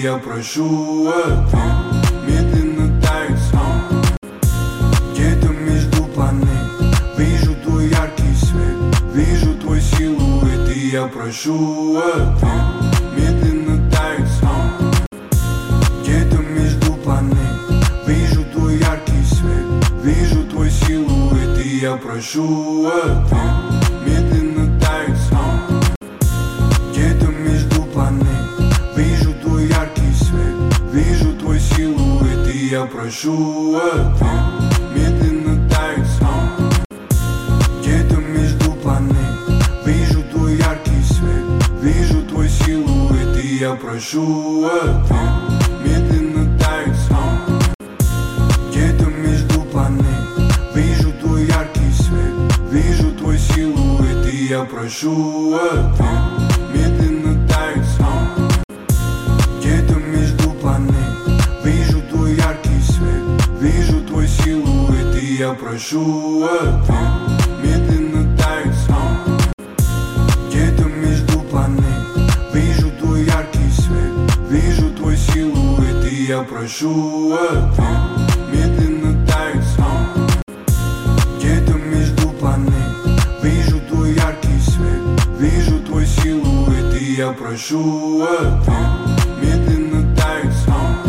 я прошу, а ты медленно тает сон. Где-то между планет вижу твой яркий свет, вижу твой силуэт, и я прошу, а ты медленно тает сон. Где-то между планет вижу твой яркий свет, вижу твой силуэт, и я прошу, а ты медленно тает сон. Где-то между планет вижу твой яркий свет, вижу твой силуэт, и я прошу, а ты медленно тает сон. Где-то между планет вижу твой яркий свет, вижу твой силуэт, и я прошу, а ты медленно тает сон. Где-то между планет вижу твой яркий свет, вижу твой силуэт, и я прошу, а ты медленно тает сон. Где-то между планет вижу твой яркий свет, вижу твой силуэт, и я прошу, а ты медленно тает сон. Где-то между планет вижу твой яркий свет, вижу твой силуэт, и я прошу, а ты медленно тает сон. Где-то между планет вижу твой яркий свет, вижу твой силуэт, и я прошу, а ты